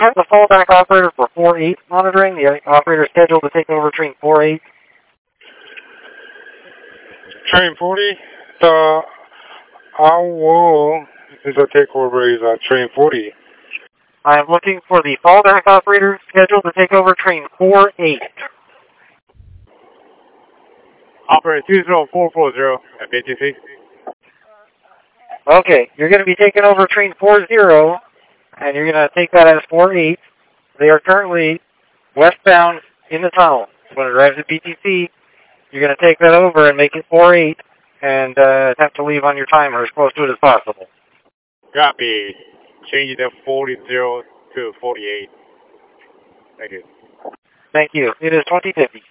have the fallback operator for 4-8 monitoring. The operator is scheduled to take over train 4-8. Train 40, so our is a takeover is train 40. I am looking for the fallback operator scheduled to take over train 4-8. Operator 20440 at BTC. Okay, you're going to be taking over train 40, and you're going to take that as 4-8. They are currently westbound in the tunnel. When it arrives at BTC, you're going to take that over and make it 4-8, and have to leave on your timer as close to it as possible. Copy. Change the 40 to 48. Thank you. Thank you. It is 2050.